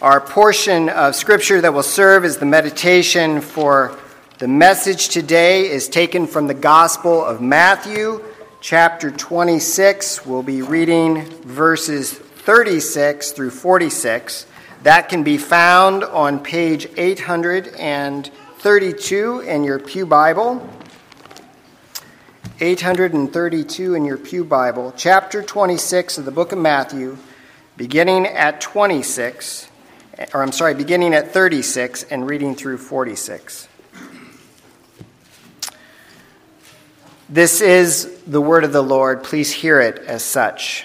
Our portion of Scripture that will serve as the meditation for the message today is taken from the Gospel of Matthew, chapter 26. We'll be reading verses 36 through 46. That can be found on page 832 in your Pew Bible. 832 in your Pew Bible, chapter 26 of the book of Matthew, beginning at 36 and reading through 46. This is the word of the Lord. Please hear it as such.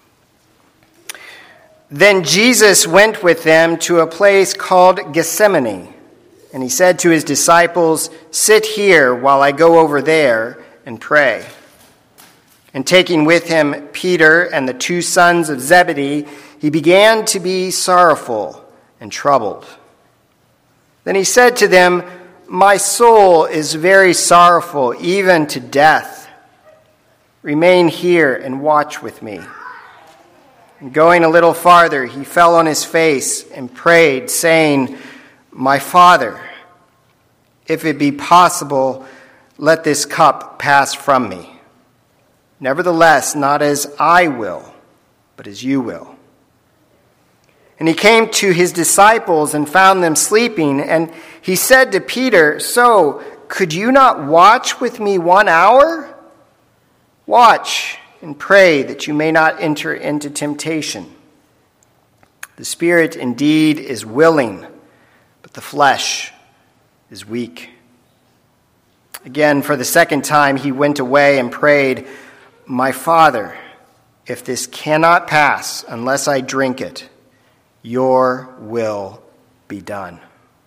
Then Jesus went with them to a place called Gethsemane, and he said to his disciples, "Sit here while I go over there and pray." And taking with him Peter and the two sons of Zebedee, he began to be sorrowful and troubled. Then he said to them, "My soul is very sorrowful, even to death. Remain here and watch with me." And going a little farther, he fell on his face and prayed, saying, "My Father, if it be possible, let this cup pass from me. Nevertheless, not as I will, but as you will." And he came to his disciples and found them sleeping. And he said to Peter, "So, could you not watch with me 1 hour? Watch and pray that you may not enter into temptation. The spirit indeed is willing, but the flesh is weak." Again, for the second time, he went away and prayed, "My Father, if this cannot pass unless I drink it, your will be done."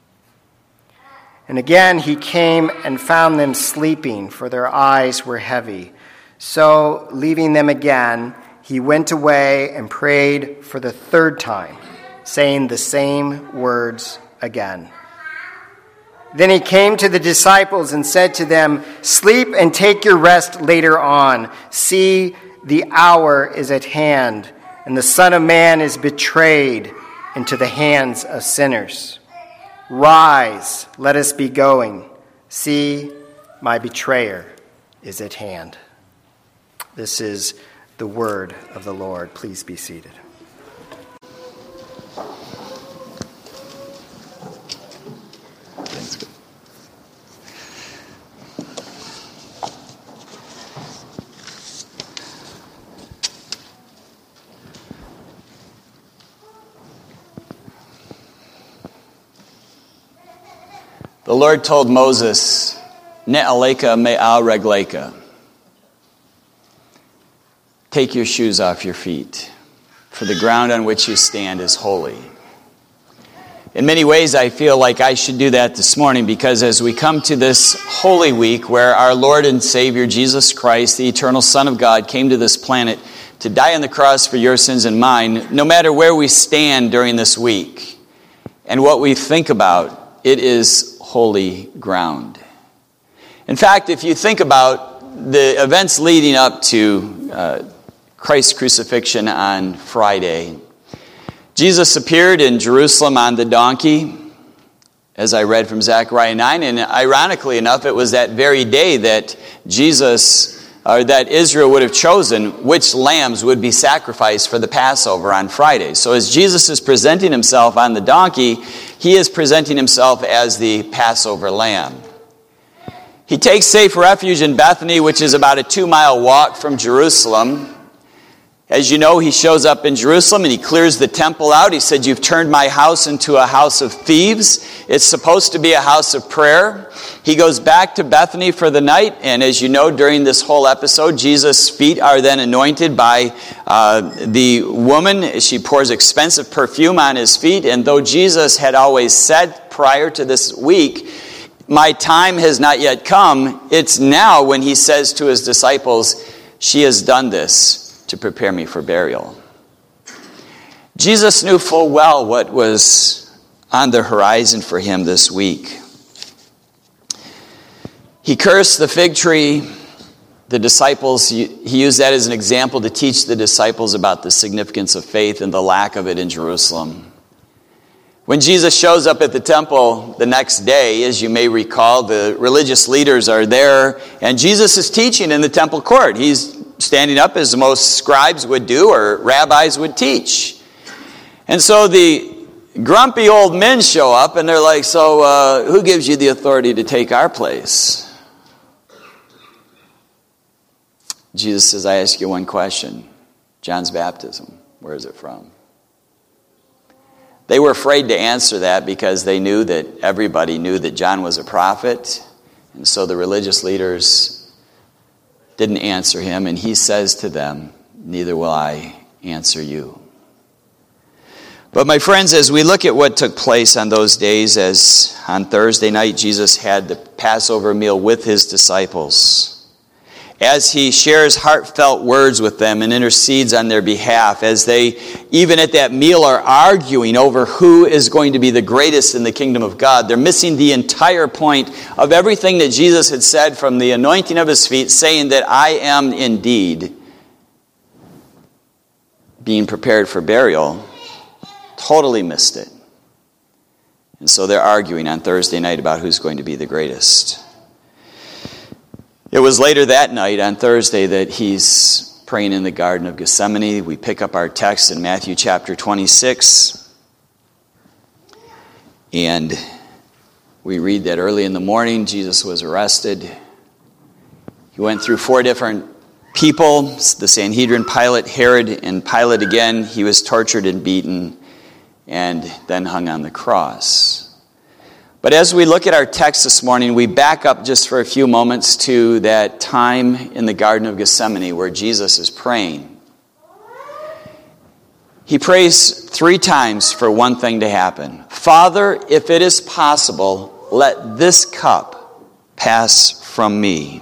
And again he came and found them sleeping, for their eyes were heavy. So, leaving them again, he went away and prayed for the third time, saying the same words again. Then he came to the disciples and said to them, "Sleep and take your rest later on. See, the hour is at hand, and the Son of Man is betrayed into the hands of sinners. Rise, let us be going. See, my betrayer is at hand." This is the word of the Lord. Please be seated. Thanks. The Lord told Moses, "Ne'aleka me'al regleka." Take your shoes off your feet, for the ground on which you stand is holy. In many ways, I feel like I should do that this morning, because as we come to this Holy Week, where our Lord and Savior Jesus Christ, the eternal Son of God, came to this planet to die on the cross for your sins and mine, no matter where we stand during this week and what we think about, it is holy ground. In fact, if you think about the events leading up to Christ's crucifixion on Friday, Jesus appeared in Jerusalem on the donkey, as I read from Zechariah 9, and ironically enough, it was that very day that that Israel would have chosen which lambs would be sacrificed for the Passover on Friday. So as Jesus is presenting himself on the donkey, he is presenting himself as the Passover lamb. He takes safe refuge in Bethany, which is about a 2-mile walk from Jerusalem. As you know, he shows up in Jerusalem and he clears the temple out. He said, "You've turned my house into a house of thieves." It's supposed to be a house of prayer. He goes back to Bethany for the night, and as you know, during this whole episode, Jesus' feet are then anointed by the woman. She pours expensive perfume on his feet, and though Jesus had always said prior to this week, "My time has not yet come," it's now when he says to his disciples, "She has done this to prepare me for burial." Jesus knew full well what was on the horizon for him this week. He cursed the fig tree. The disciples, he used that as an example to teach the disciples about the significance of faith and the lack of it in Jerusalem. When Jesus shows up at the temple the next day, as you may recall, the religious leaders are there, and Jesus is teaching in the temple court. He's standing up as most scribes would do or rabbis would teach. And so the grumpy old men show up, and they're like, so who gives you the authority to take our place? Jesus says, I ask you one question. John's baptism, where is it from? They were afraid to answer that because they knew that everybody knew that John was a prophet. And so the religious leaders didn't answer him. And he says to them, neither will I answer you. But my friends, as we look at what took place on those days, as on Thursday night Jesus had the Passover meal with his disciples, as he shares heartfelt words with them and intercedes on their behalf, as they, even at that meal, are arguing over who is going to be the greatest in the kingdom of God. They're missing the entire point of everything that Jesus had said from the anointing of his feet, saying that I am indeed being prepared for burial. Totally missed it. And so they're arguing on Thursday night about who's going to be the greatest. It was later that night on Thursday that he's praying in the Garden of Gethsemane. We pick up our text in Matthew chapter 26. And we read that early in the morning Jesus was arrested. He went through 4 different people, the Sanhedrin, Pilate, Herod, and Pilate again. He was tortured and beaten and then hung on the cross. But as we look at our text this morning, we back up just for a few moments to that time in the Garden of Gethsemane where Jesus is praying. He prays 3 times for one thing to happen. Father, if it is possible, let this cup pass from me.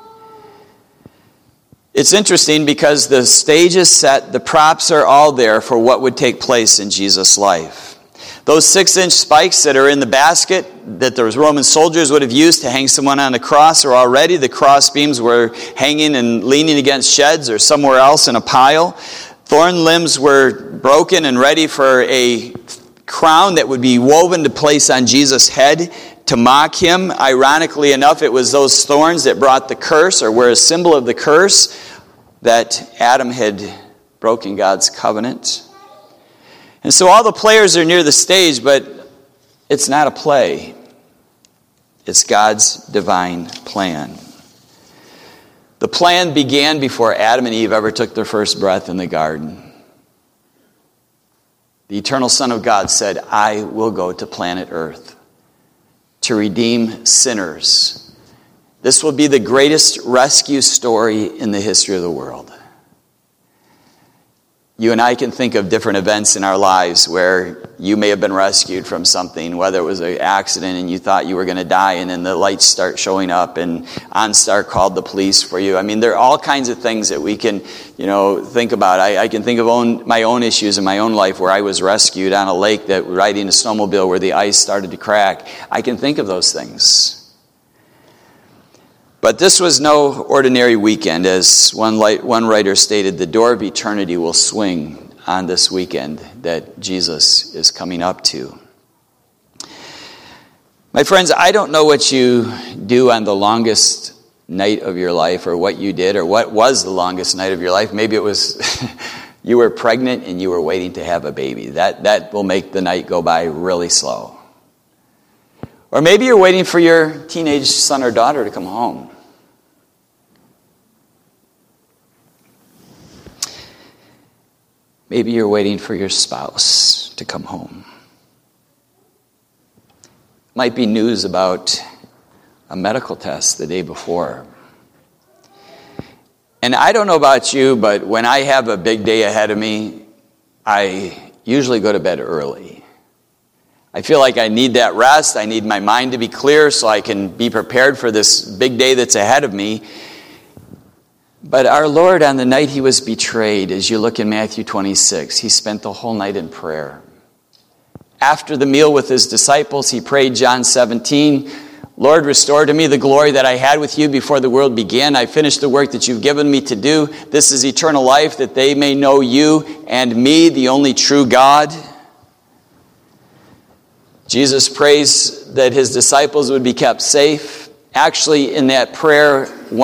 It's interesting because the stage is set, the props are all there for what would take place in Jesus' life. Those 6-inch spikes that are in the basket that those Roman soldiers would have used to hang someone on a cross are already. The cross beams were hanging and leaning against sheds or somewhere else in a pile. Thorn limbs were broken and ready for a crown that would be woven to place on Jesus' head to mock him. Ironically enough, it was those thorns that brought the curse, or were a symbol of the curse, that Adam had broken God's covenant. And so all the players are near the stage, but it's not a play. It's God's divine plan. The plan began before Adam and Eve ever took their first breath in the garden. The eternal Son of God said, I will go to planet Earth to redeem sinners. This will be the greatest rescue story in the history of the world. You and I can think of different events in our lives where you may have been rescued from something, whether it was an accident and you thought you were going to die, and then the lights start showing up and OnStar called the police for you. I mean, there are all kinds of things that we can, think about. I can think of my own issues in my own life where I was rescued on a lake that riding a snowmobile where the ice started to crack. I can think of those things. But this was no ordinary weekend. As one writer stated, the door of eternity will swing on this weekend that Jesus is coming up to. My friends, I don't know what you do on the longest night of your life, or what you did, or what was the longest night of your life. Maybe it was you were pregnant and you were waiting to have a baby. That will make the night go by really slow. Or maybe you're waiting for your teenage son or daughter to come home. Maybe you're waiting for your spouse to come home. Might be news about a medical test the day before. And I don't know about you, but when I have a big day ahead of me, I usually go to bed early. I feel like I need that rest. I need my mind to be clear so I can be prepared for this big day that's ahead of me. But our Lord, on the night he was betrayed, as you look in Matthew 26, he spent the whole night in prayer. After the meal with his disciples, he prayed John 17, Lord, restore to me the glory that I had with you before the world began. I finished the work that you've given me to do. This is eternal life, that they may know you and me, the only true God. Jesus prays that his disciples would be kept safe. Actually, in that prayer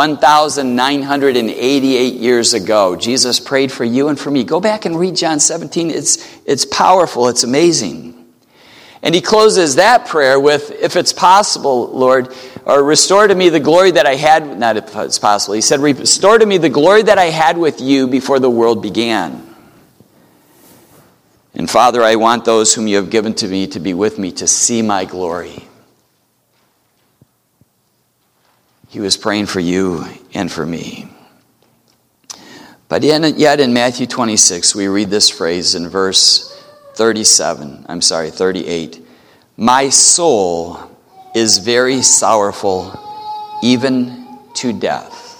1,988 years ago, Jesus prayed for you and for me. Go back and read John 17. It's powerful. It's amazing. And he closes that prayer with, if it's possible, Lord, or restore to me the glory that I had, not if it's possible. He said, restore to me the glory that I had with you before the world began. And Father, I want those whom you have given to me to be with me to see my glory. He was praying for you and for me. But yet in Matthew 26, we read this phrase in verse 38. My soul is very sorrowful, even to death.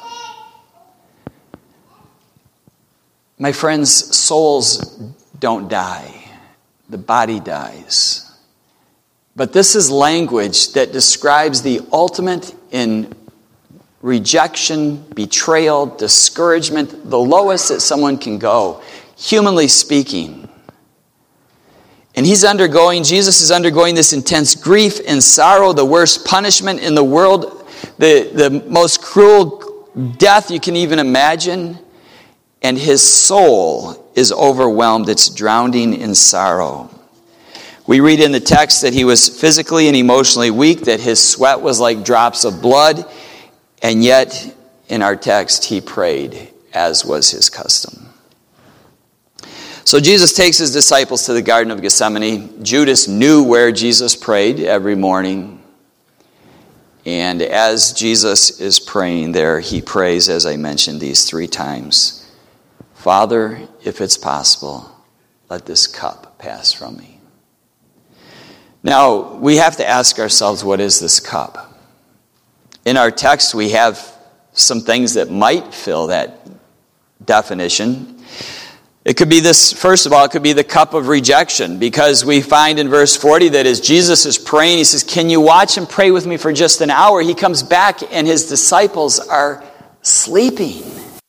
My friends, souls don't die. The body dies. But this is language that describes the ultimate in rejection, betrayal, discouragement, the lowest that someone can go, humanly speaking. And Jesus is undergoing this intense grief and sorrow, the worst punishment in the world, the most cruel death you can even imagine. And his soul is overwhelmed. It's drowning in sorrow. We read in the text that he was physically and emotionally weak, that his sweat was like drops of blood. And yet, in our text, he prayed, as was his custom. So Jesus takes his disciples to the Garden of Gethsemane. Judas knew where Jesus prayed every morning. And as Jesus is praying there, he prays, as I mentioned, these 3 times. Father, if it's possible, let this cup pass from me. Now, we have to ask ourselves, what is this cup? In our text, we have some things that might fill that definition. It could be this, first of all, it could be the cup of rejection, because we find in verse 40 that as Jesus is praying, he says, can you watch and pray with me for just an hour? He comes back and his disciples are sleeping.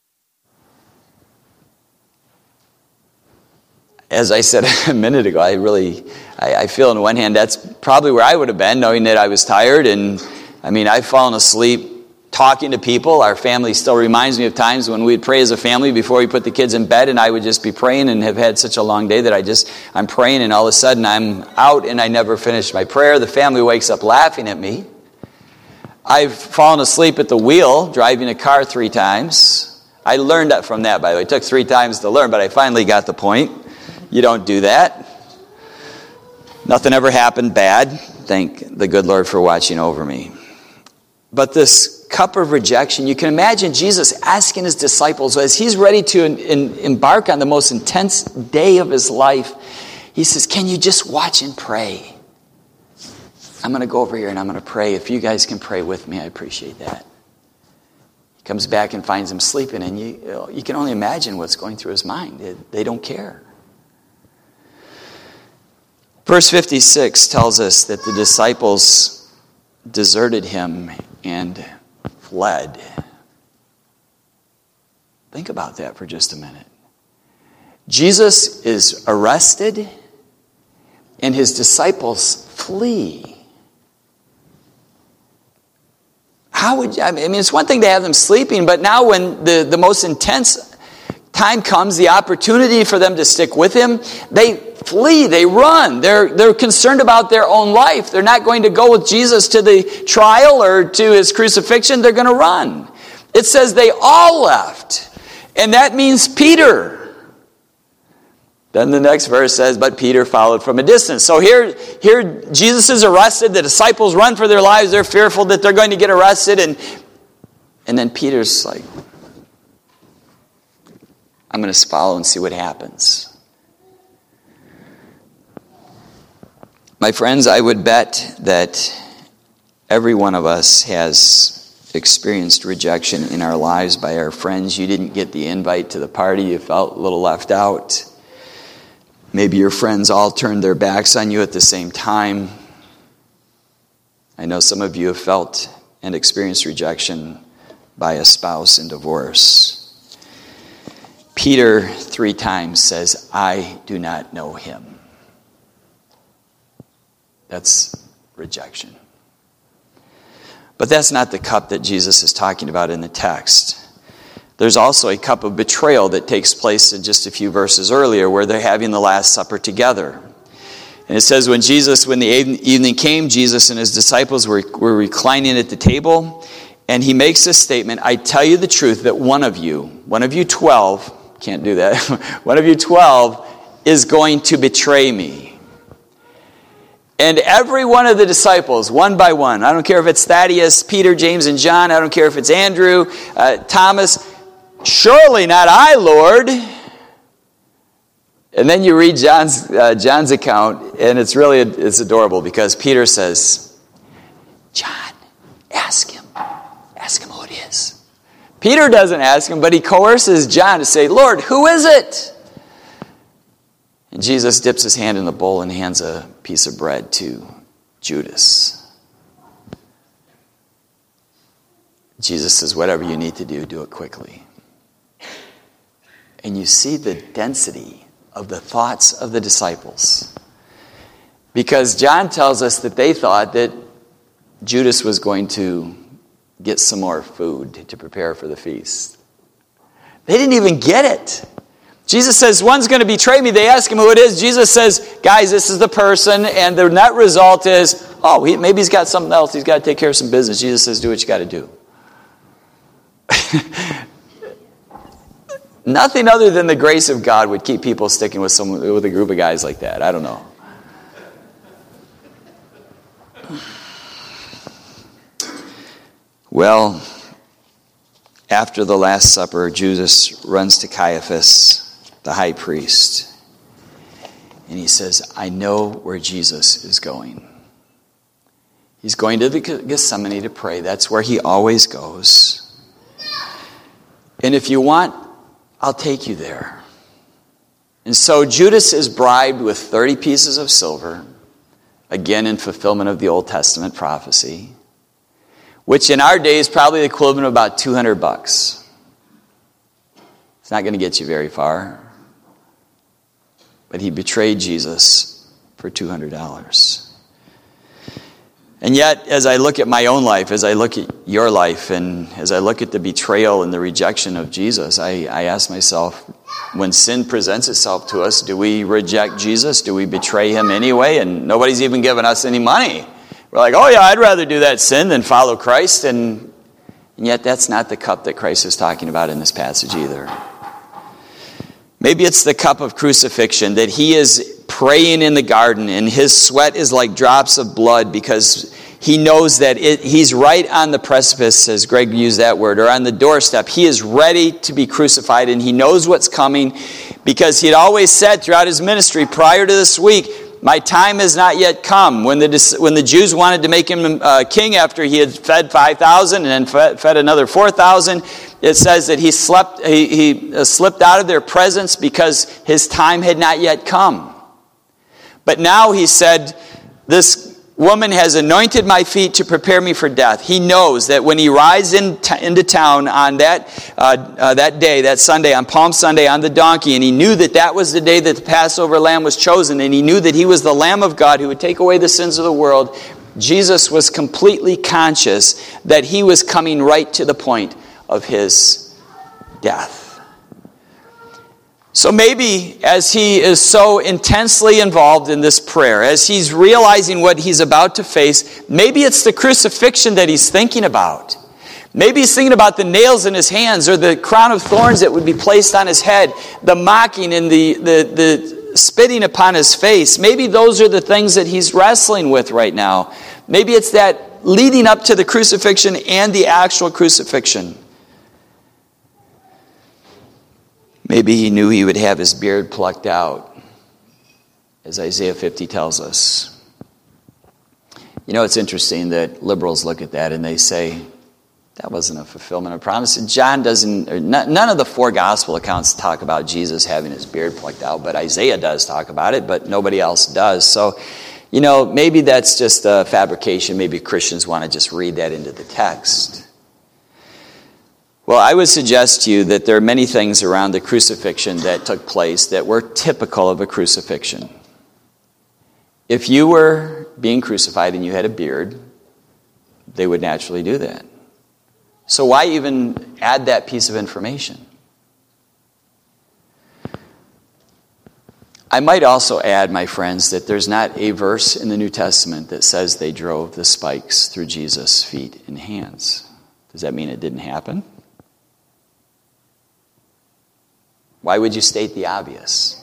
As I said a minute ago, I feel on one hand that's probably where I would have been, knowing that I was tired. And I've fallen asleep talking to people. Our family still reminds me of times when we'd pray as a family before we put the kids in bed, and I would just be praying and have had such a long day that I'm praying, and all of a sudden I'm out and I never finished my prayer. The family wakes up laughing at me. I've fallen asleep at the wheel driving a car 3 times. I learned that from that, by the way. It took 3 times to learn, but I finally got the point. You don't do that. Nothing ever happened bad. Thank the good Lord for watching over me. But this cup of rejection, you can imagine Jesus asking his disciples, as he's ready to embark on the most intense day of his life, he says, can you just watch and pray? I'm going to go over here and I'm going to pray. If you guys can pray with me, I appreciate that. He comes back and finds them sleeping, and you can only imagine what's going through his mind. They don't care. Verse 56 tells us that the disciples deserted him and fled. Think about that for just a minute. Jesus is arrested and his disciples flee. It's one thing to have them sleeping, but now when the most intense time comes, the opportunity for them to stick with him, they flee, they run. They're concerned about their own life. They're not going to go with Jesus to the trial or to his crucifixion. They're going to run. It says they all left. And that means Peter. Then the next verse says, but Peter followed from a distance. So here Jesus is arrested. The disciples run for their lives. They're fearful that they're going to get arrested. And then Peter's like, I'm going to follow and see what happens. My friends, I would bet that every one of us has experienced rejection in our lives by our friends. You didn't get the invite to the party. You felt a little left out. Maybe your friends all turned their backs on you at the same time. I know some of you have felt and experienced rejection by a spouse in divorce. Peter 3 times says, I do not know him. That's rejection. But that's not the cup that Jesus is talking about in the text. There's also a cup of betrayal that takes place in just a few verses earlier where they're having the Last Supper together. And it says, when the evening came, Jesus and his disciples were reclining at the table, and he makes this statement, I tell you the truth that one of you 12, can't do that, one of you 12 is going to betray me. And every one of the disciples, one by one, I don't care if it's Thaddeus, Peter, James, and John, I don't care if it's Andrew, Thomas, surely not I, Lord. And then you read John's account, and it's adorable because Peter says, John, ask him who it is. Peter doesn't ask him, but he coerces John to say, Lord, who is it? And Jesus dips his hand in the bowl and hands a piece of bread to Judas. Jesus says, whatever you need to do, do it quickly. And you see the density of the thoughts of the disciples. Because John tells us that they thought that Judas was going to get some more food to prepare for the feast. They didn't even get it. Jesus says, one's going to betray me. They ask him who it is. Jesus says, guys, this is the person. And the net result is, maybe he's got something else. He's got to take care of some business. Jesus says, do what you got to do. Nothing other than the grace of God would keep people sticking with a group of guys like that. I don't know. Well, after the Last Supper, Judas runs to Caiaphas, the high priest, and he says, I know where Jesus is going. He's going to the Gethsemane to pray. That's where he always goes. And if you want, I'll take you there. And so Judas is bribed with 30 pieces of silver, again in fulfillment of the Old Testament prophecy, which in our day is probably the equivalent of about $200. It's not going to get you very far. But he betrayed Jesus for $200. And yet, as I look at my own life, as I look at your life, and as I look at the betrayal and the rejection of Jesus, I ask myself, when sin presents itself to us, do we reject Jesus? Do we betray him anyway? And nobody's even given us any money. We're like, oh yeah, I'd rather do that sin than follow Christ. And yet that's not the cup that Christ is talking about in this passage either. Maybe it's the cup of crucifixion that he is praying in the garden and his sweat is like drops of blood because he knows that he's right on the precipice, as Greg used that word, or on the doorstep. He is ready to be crucified and he knows what's coming because he had always said throughout his ministry prior to this week, my time has not yet come. When the Jews wanted to make him king after he had fed 5,000 and then fed another 4,000, it says that he slipped out of their presence because his time had not yet come. But now he said, this woman has anointed my feet to prepare me for death. He knows that when he rides into town on that day, that Sunday, on Palm Sunday, on the donkey, and he knew that was the day that the Passover lamb was chosen, and he knew that he was the Lamb of God who would take away the sins of the world, Jesus was completely conscious that he was coming right to the point of his death. So maybe as he is so intensely involved in this prayer, as he's realizing what he's about to face, maybe it's the crucifixion that he's thinking about. Maybe he's thinking about the nails in his hands or the crown of thorns that would be placed on his head, the mocking and the spitting upon his face. Maybe those are the things that he's wrestling with right now. Maybe it's that leading up to the crucifixion and the actual crucifixion. Maybe he knew he would have his beard plucked out, as Isaiah 50 tells us. You know, it's interesting that liberals look at that and they say, that wasn't a fulfillment of promise. John doesn't, none of the four gospel accounts talk about Jesus having his beard plucked out, but Isaiah does talk about it, but nobody else does. So, you know, maybe that's just a fabrication. Maybe Christians want to just read that into the text. Well, I would suggest to you that there are many things around the crucifixion that took place that were typical of a crucifixion. If you were being crucified and you had a beard, they would naturally do that. So why even add that piece of information? I might also add, my friends, that there's not a verse in the New Testament that says they drove the spikes through Jesus' feet and hands. Does that mean it didn't happen? Why would you state the obvious?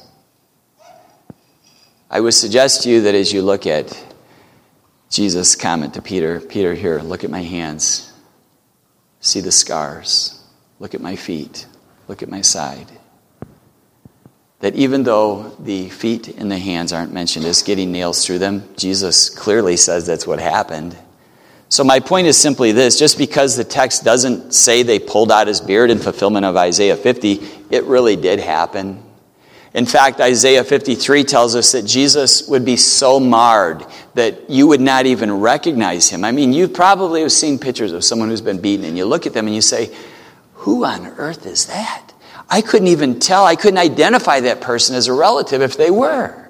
I would suggest to you that as you look at Jesus' comment to Peter, Peter, here, look at my hands. See the scars. Look at my feet. Look at my side. That even though the feet and the hands aren't mentioned as getting nails through them, Jesus clearly says that's what happened. So my point is simply this: just because the text doesn't say they pulled out his beard in fulfillment of Isaiah 50, it really did happen. In fact, Isaiah 53 tells us that Jesus would be so marred that you would not even recognize him. I mean, you probably have seen pictures of someone who's been beaten, and you look at them and you say, who on earth is that? I couldn't even tell. I couldn't identify that person as a relative if they were.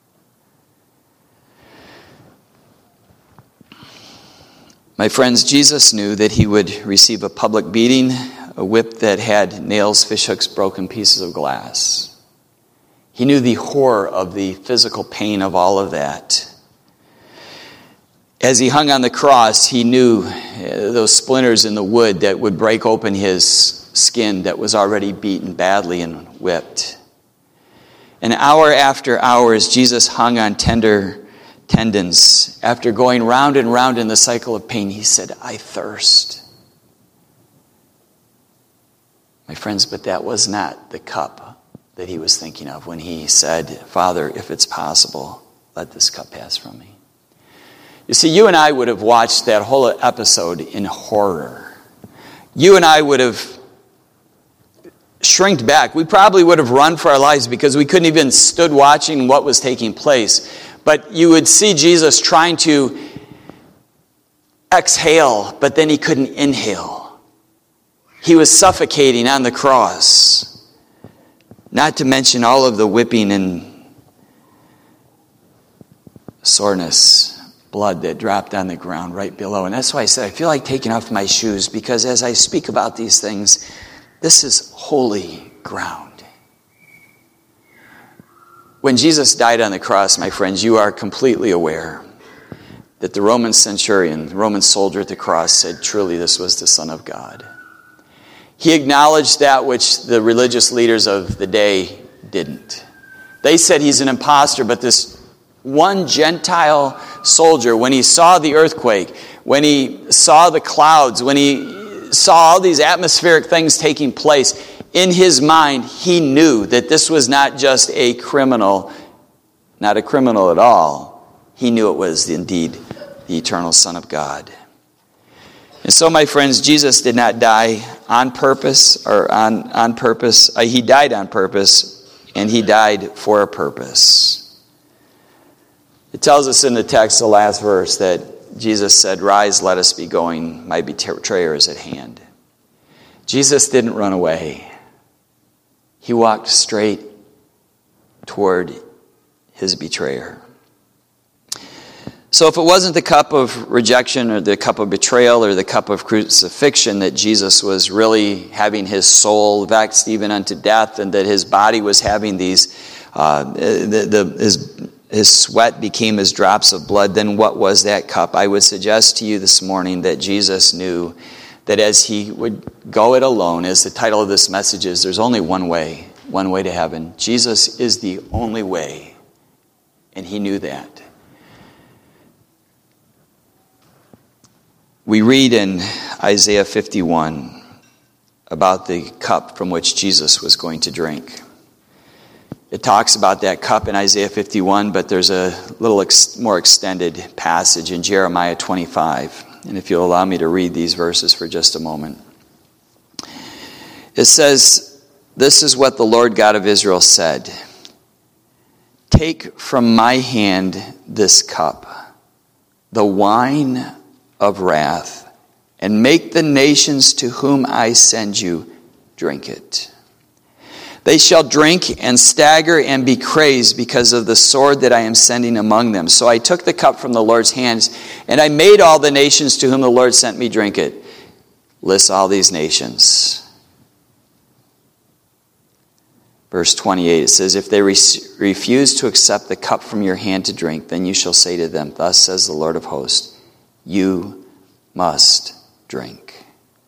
My friends, Jesus knew that he would receive a public beating, a whip that had nails, fishhooks, broken pieces of glass. He knew the horror of the physical pain of all of that. As he hung on the cross, he knew those splinters in the wood that would break open his skin that was already beaten badly and whipped. And hour after hour, as Jesus hung on tender tendons, after going round and round in the cycle of pain, he said, I thirst. My friends, but that was not the cup that he was thinking of when he said, Father, if it's possible, let this cup pass from me. You see, you and I would have watched that whole episode in horror. You and I would have shrinked back. We probably would have run for our lives because we couldn't even stood watching what was taking place. But you would see Jesus trying to exhale, but then he couldn't inhale. He was suffocating on the cross. Not to mention all of the whipping and soreness, blood that dropped on the ground right below. And that's why I said I feel like taking off my shoes, because as I speak about these things, this is holy ground. When Jesus died on the cross, my friends, you are completely aware that the Roman centurion, the Roman soldier at the cross, said, truly this was the Son of God. He acknowledged that which the religious leaders of the day didn't. They said he's an imposter, but this one Gentile soldier, when he saw the earthquake, when he saw the clouds, when he saw all these atmospheric things taking place, in his mind, he knew that this was not just a criminal, not a criminal at all. He knew it was indeed the eternal Son of God. And so, my friends, Jesus did not die on purpose or on purpose. He died on purpose, and he died for a purpose. It tells us in the text, the last verse, that Jesus said, rise, let us be going. My betrayer is at hand. Jesus didn't run away. He walked straight toward his betrayer. So if it wasn't the cup of rejection or the cup of betrayal or the cup of crucifixion that Jesus was really having his soul vexed even unto death, and that his body was having these, his sweat became as drops of blood, then what was that cup? I would suggest to you this morning that Jesus knew that as he would go it alone, as the title of this message is, there's only one way to heaven. Jesus is the only way, and he knew that. We read in Isaiah 51 about the cup from which Jesus was going to drink. It talks about that cup in Isaiah 51, but there's a little more extended passage in Jeremiah 25. And if you'll allow me to read these verses for just a moment. It says, this is what the Lord God of Israel said. Take from my hand this cup, the wine of wrath, and make the nations to whom I send you drink it. They shall drink and stagger and be crazed because of the sword that I am sending among them. So I took the cup from the Lord's hands, and I made all the nations to whom the Lord sent me drink it. Lists all these nations. Verse 28, it says, if they refuse to accept the cup from your hand to drink, then you shall say to them, thus says the Lord of hosts, you must drink.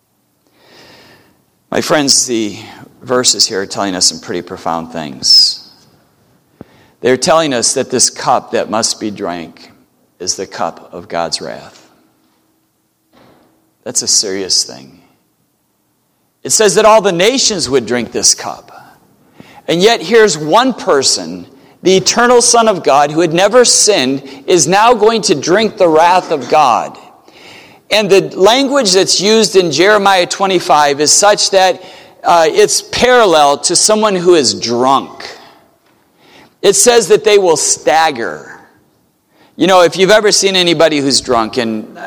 My friends, the verses here are telling us some pretty profound things. They're telling us that this cup that must be drank is the cup of God's wrath. That's a serious thing. It says that all the nations would drink this cup. And yet here's one person, the eternal Son of God, who had never sinned, is now going to drink the wrath of God. And the language that's used in Jeremiah 25 is such that it's parallel to someone who is drunk. It says that they will stagger. You know, if you've ever seen anybody who's drunk, and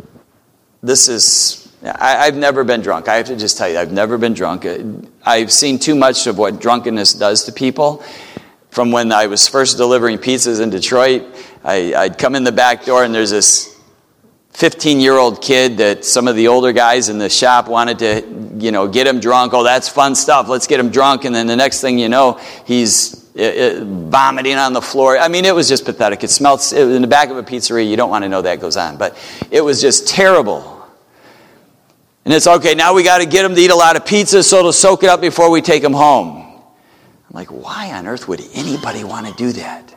I've never been drunk. I have to just tell you, I've never been drunk. I've seen too much of what drunkenness does to people. From when I was first delivering pizzas in Detroit, I'd come in the back door and there's this 15-year-old kid that some of the older guys in the shop wanted to, get him drunk. Oh, that's fun stuff. Let's get him drunk. And then the next thing you know, he's vomiting on the floor. I mean, it was just pathetic. It smelled in the back of a pizzeria. You don't want to know that goes on. But it was just terrible. And it's okay, now we got to get him to eat a lot of pizza so to soak it up before we take him home. I'm like, why on earth would anybody want to do that?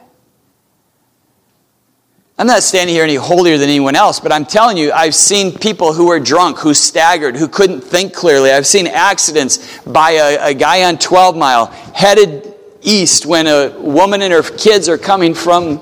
I'm not standing here any holier than anyone else, but I'm telling you, I've seen people who were drunk, who staggered, who couldn't think clearly. I've seen accidents by a guy on 12 Mile headed east when a woman and her kids are heading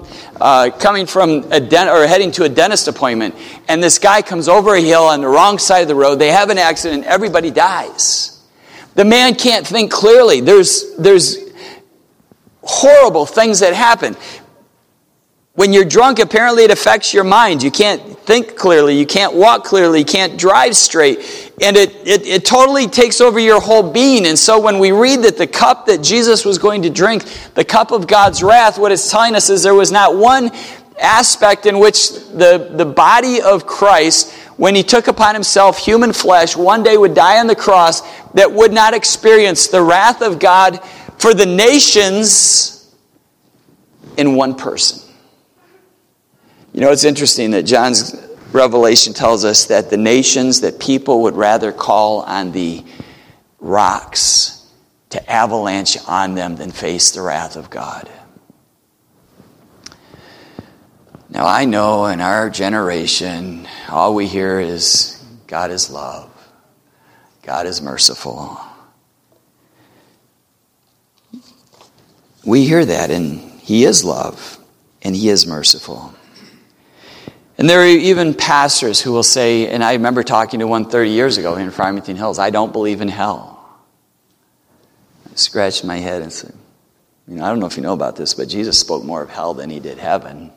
to a dentist appointment, and this guy comes over a hill on the wrong side of the road. They have an accident, everybody dies. The man can't think clearly. There's horrible things that happen. When you're drunk, apparently it affects your mind. You can't think clearly. You can't walk clearly. You can't drive straight. And it totally takes over your whole being. And so when we read that the cup that Jesus was going to drink, the cup of God's wrath, what it's telling us is there was not one aspect in which the body of Christ, when he took upon himself human flesh, one day would die on the cross, that would not experience the wrath of God for the nations in one person. You know, it's interesting that John's Revelation tells us that the nations, that people would rather call on the rocks to avalanche on them than face the wrath of God. Now, I know in our generation, all we hear is God is love. God is merciful. We hear that, and he is love, and he is merciful. And there are even pastors who will say, and I remember talking to one 30 years ago in Farmington Hills, I don't believe in hell. I scratched my head and said, I don't know if you know about this, but Jesus spoke more of hell than he did heaven.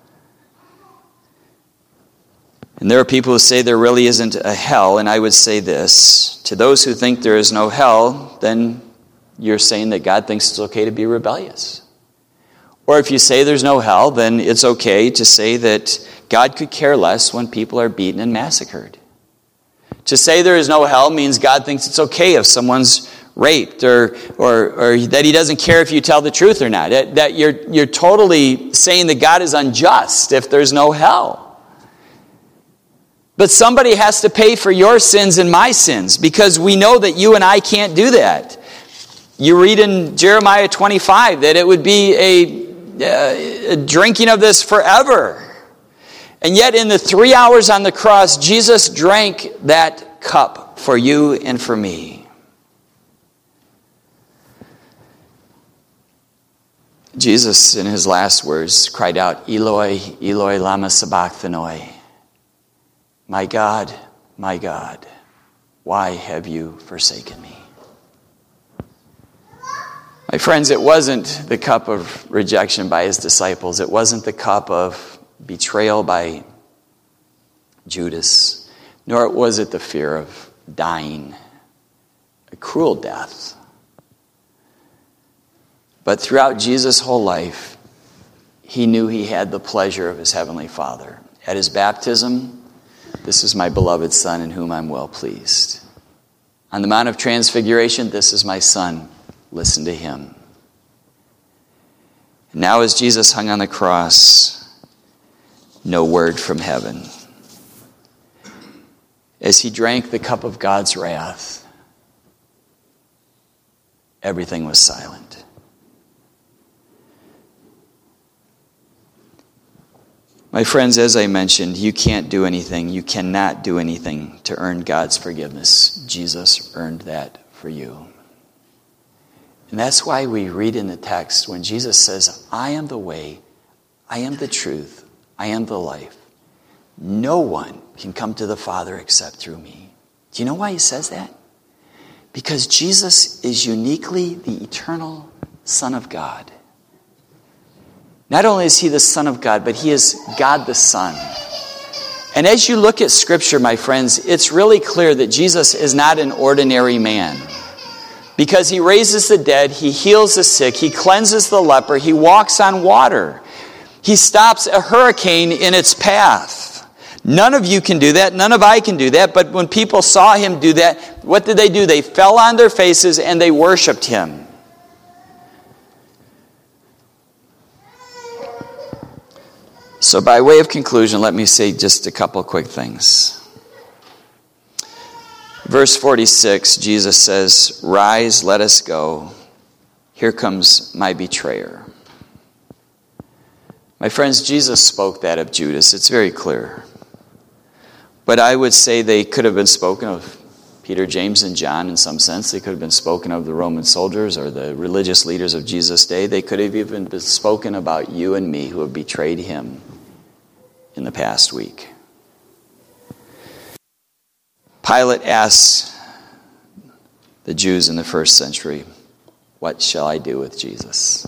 And there are people who say there really isn't a hell, and I would say this, to those who think there is no hell, then you're saying that God thinks it's okay to be rebellious. Or if you say there's no hell, then it's okay to say that God could care less when people are beaten and massacred. To say there is no hell means God thinks it's okay if someone's raped, or that he doesn't care if you tell the truth or not. That you're totally saying that God is unjust if there's no hell. But somebody has to pay for your sins and my sins, because we know that you and I can't do that. You read in Jeremiah 25 that it would be a drinking of this forever. And yet in the 3 hours on the cross, Jesus drank that cup for you and for me. Jesus, in his last words, cried out, Eloi, Eloi, lama sabachthani. My God, why have you forsaken me? My friends, it wasn't the cup of rejection by his disciples. It wasn't the cup of betrayal by Judas, nor was it the fear of dying a cruel death. But throughout Jesus' whole life, he knew he had the pleasure of his heavenly Father. At his baptism, this is my beloved Son in whom I'm well pleased. On the Mount of Transfiguration, this is my Son, listen to him. And now as Jesus hung on the cross, no word from heaven. As he drank the cup of God's wrath, everything was silent. My friends, as I mentioned, you can't do anything, you cannot do anything to earn God's forgiveness. Jesus earned that for you. And that's why we read in the text when Jesus says, I am the way, I am the truth, I am the life. No one can come to the Father except through me. Do you know why he says that? Because Jesus is uniquely the eternal Son of God. Not only is he the Son of God, but he is God the Son. And as you look at Scripture, my friends, it's really clear that Jesus is not an ordinary man. Because he raises the dead, he heals the sick, he cleanses the leper, he walks on water. He stops a hurricane in its path. None of you can do that, none of I can do that, but when people saw him do that, what did? They fell on their faces and they worshiped him. So by way of conclusion, let me say just a couple quick things. Verse 46, Jesus says, "Rise, let us go. Here comes my betrayer." My friends, Jesus spoke that of Judas. It's very clear. But I would say they could have been spoken of Peter, James, and John in some sense. They could have been spoken of the Roman soldiers or the religious leaders of Jesus' day. They could have even been spoken about you and me who have betrayed him in the past week. Pilate asks the Jews in the first century, "What shall I do with Jesus?"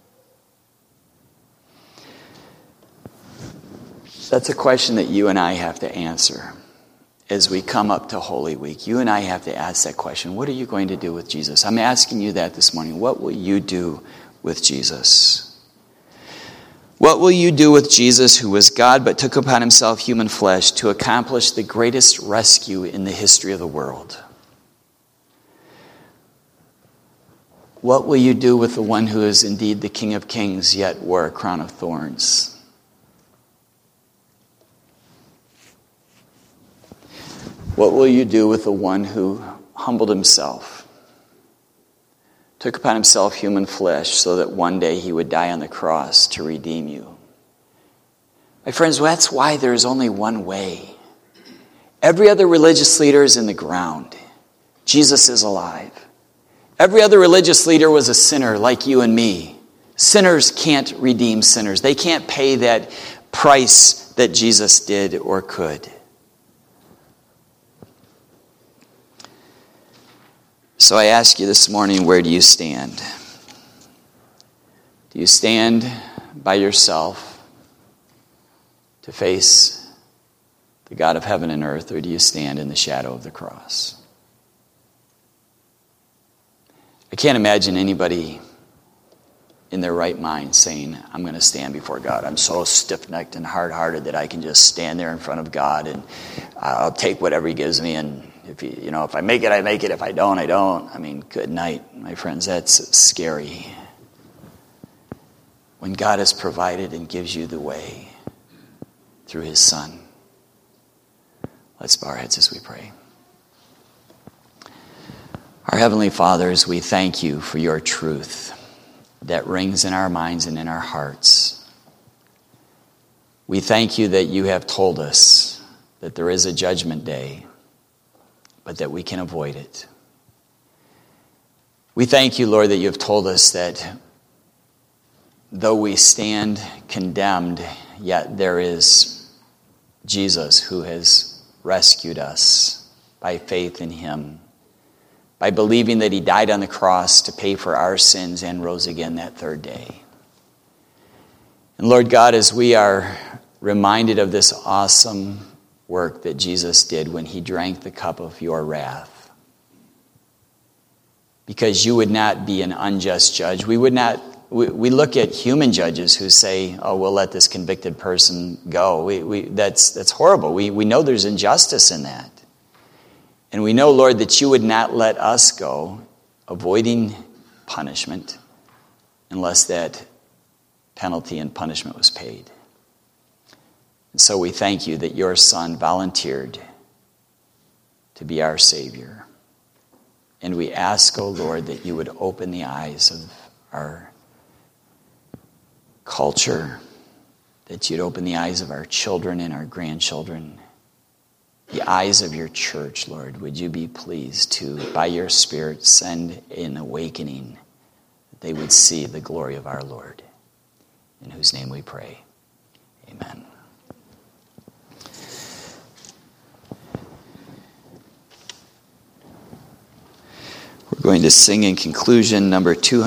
That's a question that you and I have to answer as we come up to Holy Week. You and I have to ask that question. What are you going to do with Jesus? I'm asking you that this morning. What will you do with Jesus? What will you do with Jesus, who was God but took upon himself human flesh to accomplish the greatest rescue in the history of the world? What will you do with the one who is indeed the King of Kings, yet wore a crown of thorns? What will you do with the one who humbled himself, took upon himself human flesh so that one day he would die on the cross to redeem you? My friends, that's why there is only one way. Every other religious leader is in the ground. Jesus is alive. Every other religious leader was a sinner like you and me. Sinners can't redeem sinners. They can't pay that price that Jesus did or could. So I ask you this morning, where do you stand? Do you stand by yourself to face the God of heaven and earth, or do you stand in the shadow of the cross? I can't imagine anybody in their right mind saying, "I'm going to stand before God. I'm so stiff-necked and hard-hearted that I can just stand there in front of God and I'll take whatever he gives me, and if I make it, I make it. If I don't, I don't." I mean, good night, my friends. That's scary. When God has provided and gives you the way through his Son. Let's bow our heads as we pray. Our Heavenly Fathers, we thank you for your truth that rings in our minds and in our hearts. We thank you that you have told us that there is a judgment day, but that we can avoid it. We thank you, Lord, that you have told us that though we stand condemned, yet there is Jesus who has rescued us by faith in him, by believing that he died on the cross to pay for our sins and rose again that third day. And Lord God, as we are reminded of this awesome work that Jesus did when he drank the cup of your wrath, because you would not be an unjust judge. We look at human judges who say, oh, we'll let this convicted person go. That's horrible. We know there's injustice in that. And we know, Lord, that you would not let us go avoiding punishment unless that penalty and punishment was paid. And so we thank you that your Son volunteered to be our Savior. And we ask, O Lord, that you would open the eyes of our culture, that you'd open the eyes of our children and our grandchildren, the eyes of your church, Lord. Would you be pleased to, by your Spirit, send an awakening, that they would see the glory of our Lord, in whose name we pray. Amen. We're going to sing in conclusion number 200.